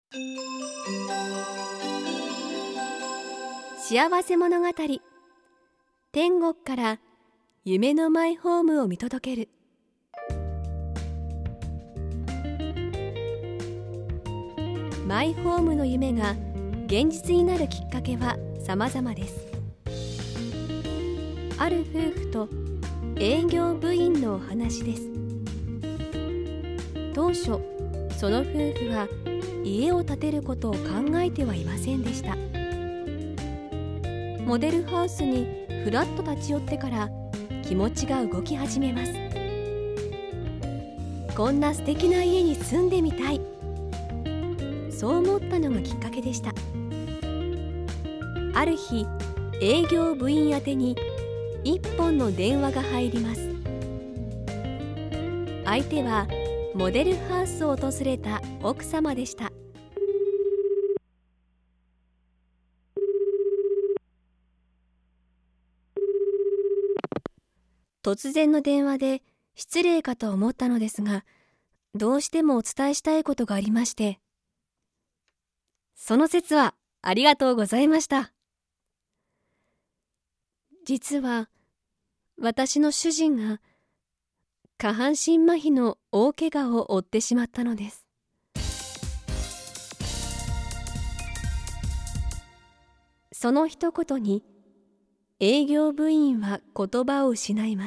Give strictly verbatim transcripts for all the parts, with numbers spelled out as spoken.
幸せ物語、天国から夢のマイホームを見届ける。マイホームの夢が現実になるきっかけは様々です。ある夫婦と営業部員のお話です。当初、その夫婦は家を建てることを考えてはいませんでした。モデルハウスにふらっと立ち寄ってから気持ちが動き始めます。こんな素敵な家に住んでみたい、そう思ったのがきっかけでした。ある日、営業部員宛てに一本の電話が入ります。相手はモデルハウスを訪れた奥様でした。突然の電話で失礼かと思ったのですが、どうしてもお伝えしたいことがありまして。その節はありがとうございました。実は私の主人が下半身麻痺の大怪我を負ってしまったのです。その一言に営業部員は言葉を失います。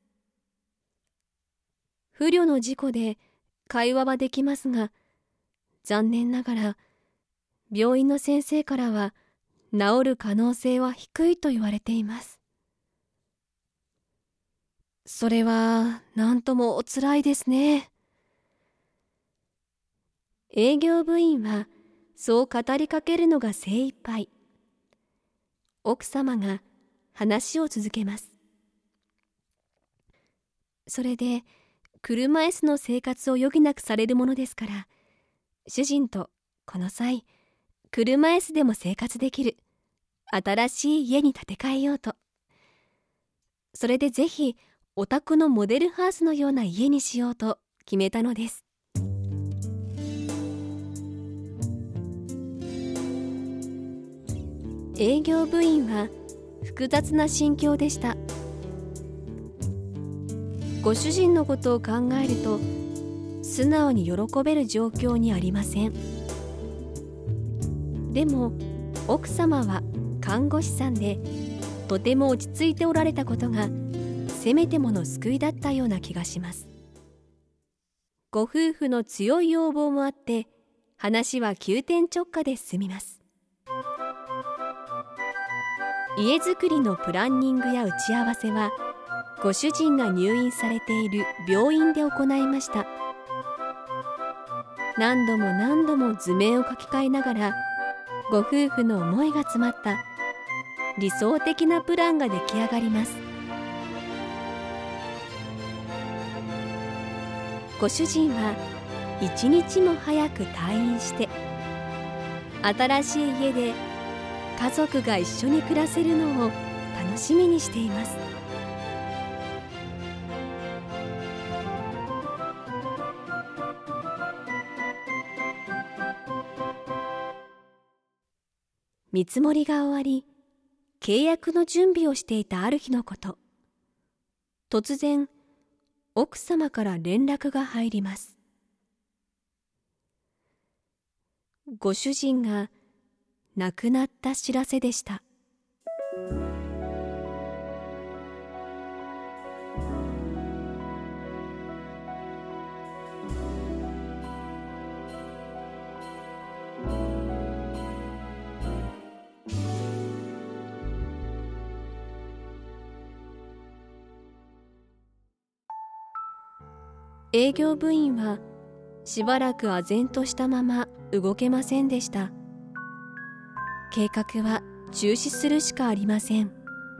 不慮の事故で会話はできますが、残念ながら病院の先生からは治る可能性は低いと言われています。それはなんともおつらいですね。営業部員はそう語りかけるのが精一杯。奥様が話を続けます。それで車椅子の生活を余儀なくされるものですから、主人とこの際車椅子でも生活できる新しい家に建て替えようと。それでぜひお宅のモデルハウスのような家にしようと決めたのです。営業部員は複雑な心境でした。ご主人のことを考えると素直に喜べる状況にありません。でも奥様は看護師さんでとても落ち着いておられたことがせめてもの救いだったような気がします。ご夫婦の強い要望もあって話は急転直下で進みます。家づくりのプランニングや打ち合わせはご主人が入院されている病院で行いました。何度も何度も図面を書き換えながらご夫婦の思いが詰まった理想的なプランが出来上がります。ご主人は一日も早く退院して新しい家で家族が一緒に暮らせるのを楽しみにしています。見積もりが終わり、契約の準備をしていたある日のこと、突然奥様から連絡が入ります。ご主人が亡くなった知らせでした。営業部員はしばらく唖然としたまま動けませんでした。計画は中止するしかありません。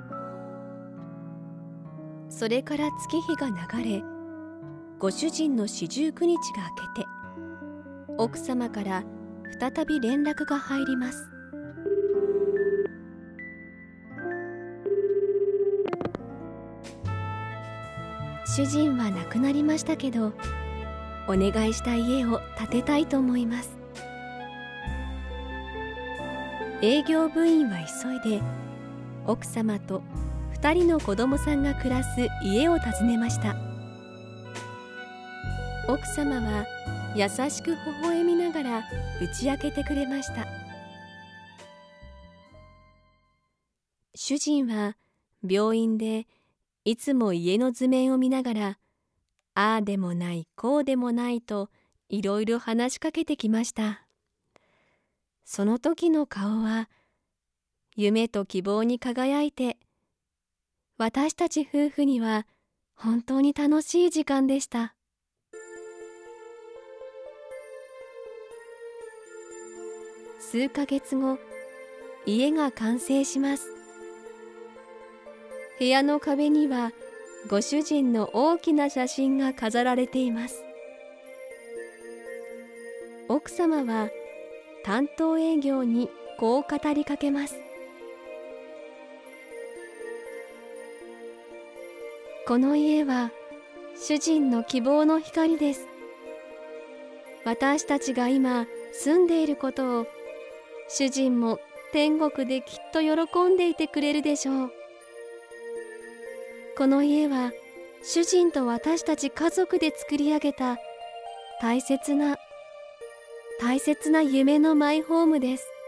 それから月日が流れ、ご主人の四十九日が明けて、奥様から再び連絡が入ります。主人は亡くなりましたけど、お願いした家を建てたいと思います。 営業部員は急いで奥様と二人の子供さんが暮らす家を訪ねました。奥様は優しく微笑みながら打ち明けてくれました。主人は病院でいつも家の図面を見ながら、ああでもないこうでもないといろいろ話しかけてきました。その時の顔は夢と希望に輝いて、私たち夫婦には本当に楽しい時間でした。数ヶ月後、家が完成します。部屋の壁にはご主人の大きな写真が飾られています。奥様は担当営業にこう語りかけます。この家は主人の希望の光です。私たちが今住んでいることを主人も天国できっと喜んでいてくれるでしょう。この家は主人と私たち家族で作り上げた大切な大切な夢のマイホームです。